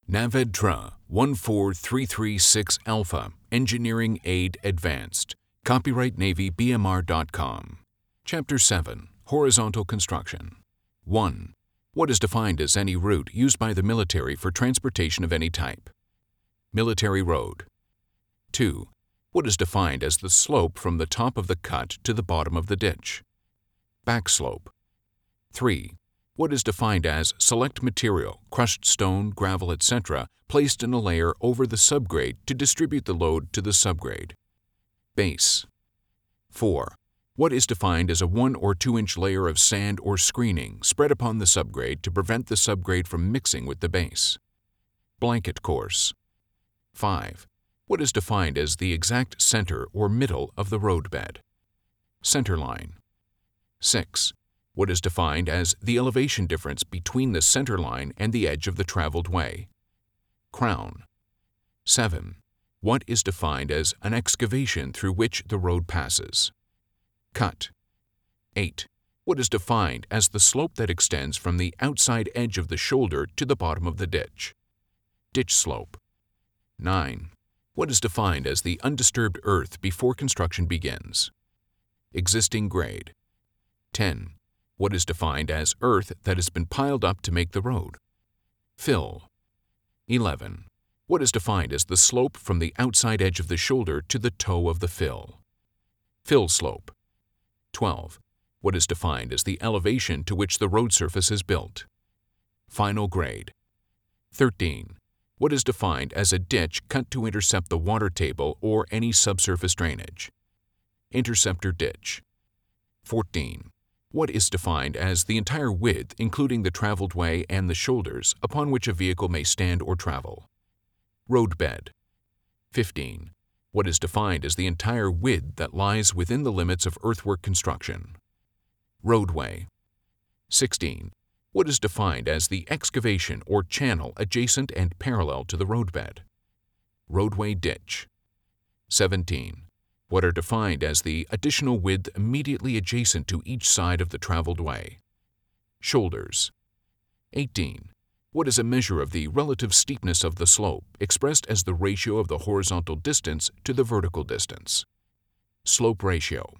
NAVEDTRA 14336 Alpha Engineering Aid Advanced. Copyright NavyBMR.com. Chapter 7. Horizontal Construction. 1. What is defined as any route used by the military for transportation of any type? Military road. 2. What is defined as the slope from the top of the cut to the bottom of the ditch? Backslope. 3. What is defined as select material, crushed stone, gravel, etc., placed in a layer over the subgrade to distribute the load to the subgrade? Base. 4. What is defined as a 1 or 2 inch layer of sand or screening spread upon the subgrade to prevent the subgrade from mixing with the base? Blanket course. 5. What is defined as the exact center or middle of the roadbed? Centerline. 6. What is defined as the elevation difference between the center line and the edge of the traveled way? Crown. 7. What is defined as an excavation through which the road passes? Cut. 8. What is defined as the slope that extends from the outside edge of the shoulder to the bottom of the ditch? Ditch slope. 9. What is defined as the undisturbed earth before construction begins? Existing grade. 10. What is defined as earth that has been piled up to make the road? Fill. 11. What is defined as the slope from the outside edge of the shoulder to the toe of the fill? Fill slope. 12. What is defined as the elevation to which the road surface is built? Final grade. 13. What is defined as a ditch cut to intercept the water table or any subsurface drainage? Interceptor ditch. 14. What is defined as the entire width, including the traveled way and the shoulders, upon which a vehicle may stand or travel? Roadbed. 15. What is defined as the entire width that lies within the limits of earthwork construction? Roadway. 16. What is defined as the excavation or channel adjacent and parallel to the roadbed? Roadway ditch. 17. What are defined as the additional width immediately adjacent to each side of the traveled way? Shoulders. 18. What is a measure of the relative steepness of the slope expressed as the ratio of the horizontal distance to the vertical distance? Slope ratio.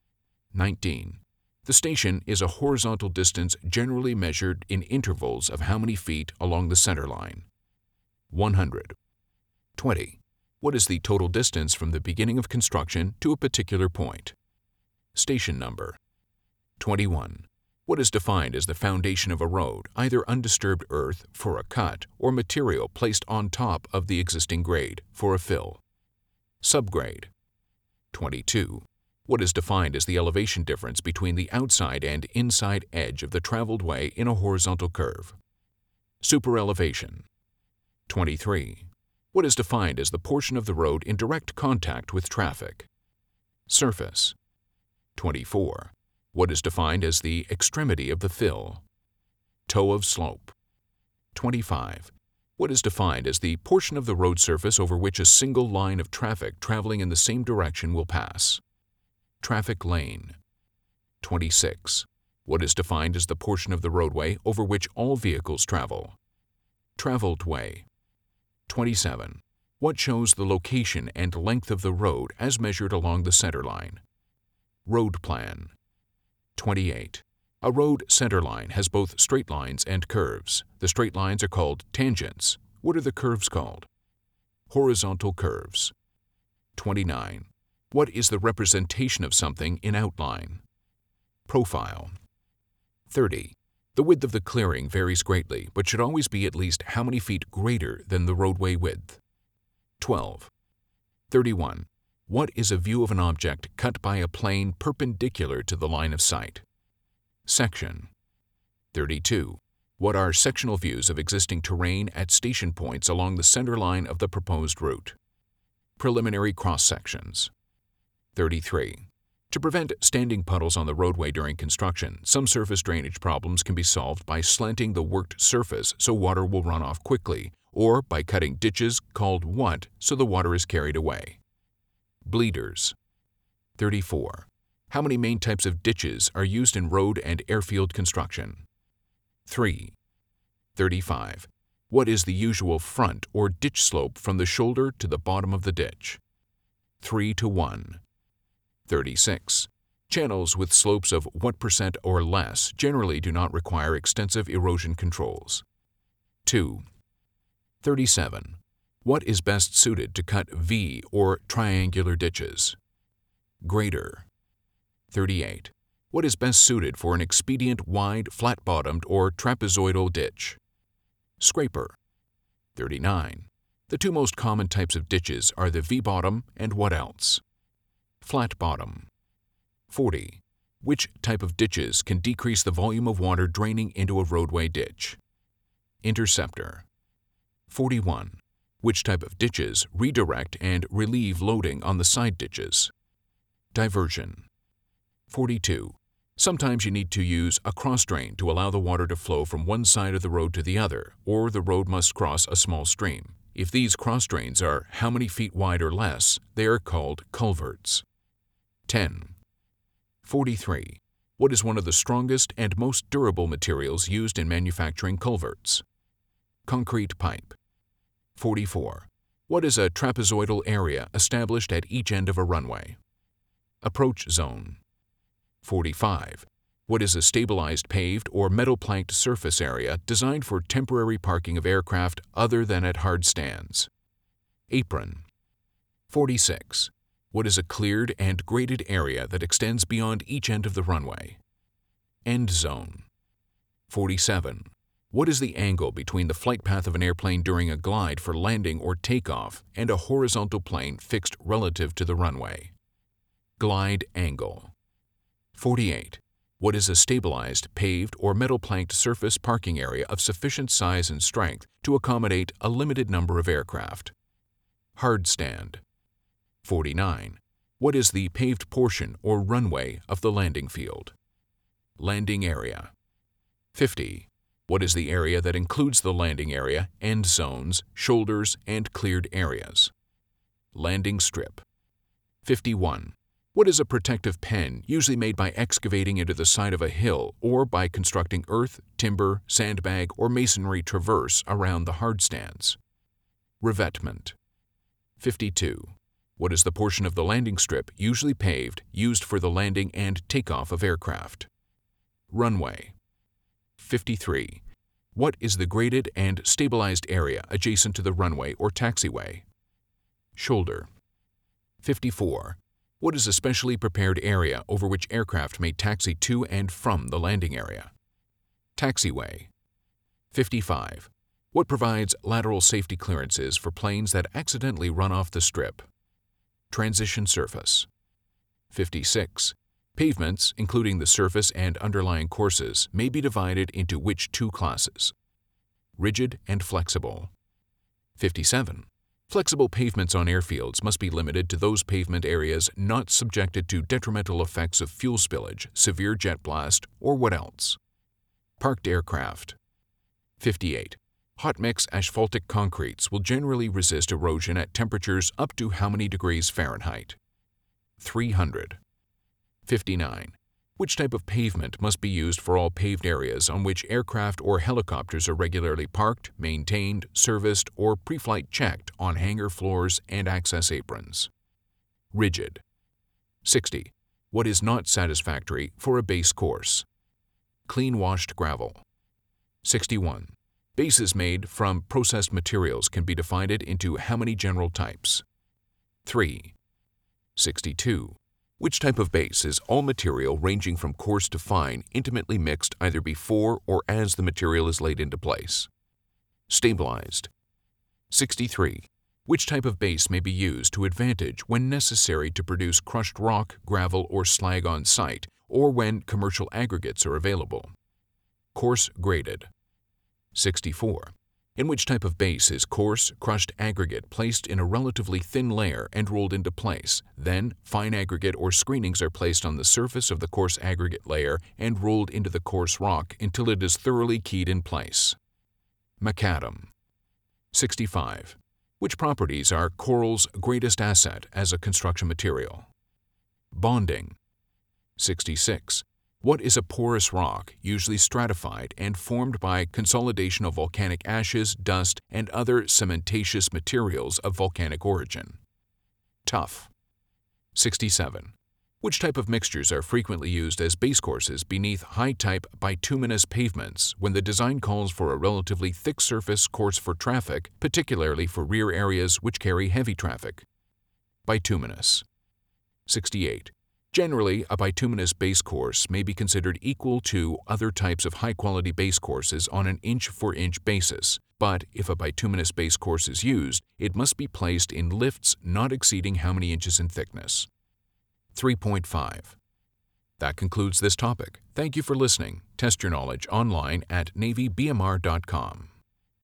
19. The station is a horizontal distance generally measured in intervals of how many feet along the center line? 100. 20. What is the total distance from the beginning of construction to a particular point? Station number. 21. What is defined as the foundation of a road, either undisturbed earth for a cut or material placed on top of the existing grade for a fill? Subgrade. 22. What is defined as the elevation difference between the outside and inside edge of the traveled way in a horizontal curve? Superelevation. 23. What is defined as the portion of the road in direct contact with traffic? Surface. 24. What is defined as the extremity of the fill? Toe of slope. 25. What is defined as the portion of the road surface over which a single line of traffic traveling in the same direction will pass? Traffic lane. 26. What is defined as the portion of the roadway over which all vehicles travel? Traveled way. 27. What shows the location and length of the road as measured along the center line? Road plan. 28. A road center line has both straight lines and curves. The straight lines are called tangents. What are the curves called? Horizontal curves. 29. What is the representation of something in outline? Profile. 30. The width of the clearing varies greatly, but should always be at least how many feet greater than the roadway width? 12. 31. What is a view of an object cut by a plane perpendicular to the line of sight? Section. 32. What are sectional views of existing terrain at station points along the center line of the proposed route? Preliminary cross-sections. 33. To prevent standing puddles on the roadway during construction, some surface drainage problems can be solved by slanting the worked surface so water will run off quickly, or by cutting ditches called what so the water is carried away. Bleeders. 34. How many main types of ditches are used in road and airfield construction? 3. 35. What is the usual front or ditch slope from the shoulder to the bottom of the ditch? 3 to 1. 36. Channels with slopes of what % or less generally do not require extensive erosion controls? 2. 37. What is best suited to cut V or triangular ditches? Grader. 38. What is best suited for an expedient wide, flat-bottomed or trapezoidal ditch? Scraper. 39. The two most common types of ditches are the V-bottom and what else? Flat bottom. 40. Which type of ditches can decrease the volume of water draining into a roadway ditch? Interceptor. 41. Which type of ditches redirect and relieve loading on the side ditches? Diversion. 42. Sometimes you need to use a cross drain to allow the water to flow from one side of the road to the other, or the road must cross a small stream. If these cross drains are how many feet wide or less, they are called culverts. 10. 43. What is one of the strongest and most durable materials used in manufacturing culverts? Concrete pipe. 44. What is a trapezoidal area established at each end of a runway? Approach zone. 45. What is a stabilized paved or metal planked surface area designed for temporary parking of aircraft other than at hard stands? Apron. 46. What is a cleared and graded area that extends beyond each end of the runway? End zone. 47. What is the angle between the flight path of an airplane during a glide for landing or takeoff and a horizontal plane fixed relative to the runway? Glide angle. 48. What is a stabilized, paved, or metal planked surface parking area of sufficient size and strength to accommodate a limited number of aircraft? Hard stand. 49. What is the paved portion or runway of the landing field? Landing area. 50. What is the area that includes the landing area, end zones, shoulders, and cleared areas? Landing strip. 51. What is a protective pen usually made by excavating into the side of a hill or by constructing earth, timber, sandbag, or masonry traverse around the hard stands? Revetment. 52. What is the portion of the landing strip usually paved used for the landing and takeoff of aircraft? Runway. 53. What is the graded and stabilized area adjacent to the runway or taxiway? Shoulder. 54. What is a specially prepared area over which aircraft may taxi to and from the landing area? Taxiway. 55. What provides lateral safety clearances for planes that accidentally run off the strip? Transition surface. 56. Pavements, including the surface and underlying courses, may be divided into which two classes? Rigid and flexible. 57. Flexible pavements on airfields must be limited to those pavement areas not subjected to detrimental effects of fuel spillage, severe jet blast, or what else? Parked aircraft. 58. Hot mix asphaltic concretes will generally resist erosion at temperatures up to how many degrees Fahrenheit? 300. 59. Which type of pavement must be used for all paved areas on which aircraft or helicopters are regularly parked, maintained, serviced, or pre-flight checked on hangar floors and access aprons? Rigid. 60. What is not satisfactory for a base course? Clean washed gravel. 61. Bases made from processed materials can be divided into how many general types? 3. 62. Which type of base is all material ranging from coarse to fine intimately mixed either before or as the material is laid into place? Stabilized. 63. Which type of base may be used to advantage when necessary to produce crushed rock, gravel, or slag on site, or when commercial aggregates are available? Coarse graded. 64. In which type of base is coarse, crushed aggregate placed in a relatively thin layer and rolled into place, then fine aggregate or screenings are placed on the surface of the coarse aggregate layer and rolled into the coarse rock until it is thoroughly keyed in place? Macadam. 65. Which properties are coral's greatest asset as a construction material? Bonding. 66. What is a porous rock, usually stratified and formed by consolidation of volcanic ashes, dust, and other cementatious materials of volcanic origin? Tuff. 67. Which type of mixtures are frequently used as base courses beneath high-type bituminous pavements when the design calls for a relatively thick surface course for traffic, particularly for rear areas which carry heavy traffic? Bituminous. 68. Generally, a bituminous base course may be considered equal to other types of high-quality base courses on an inch-for-inch basis, but if a bituminous base course is used, it must be placed in lifts not exceeding how many inches in thickness? 3.5. That concludes this topic. Thank you for listening. Test your knowledge online at NavyBMR.com.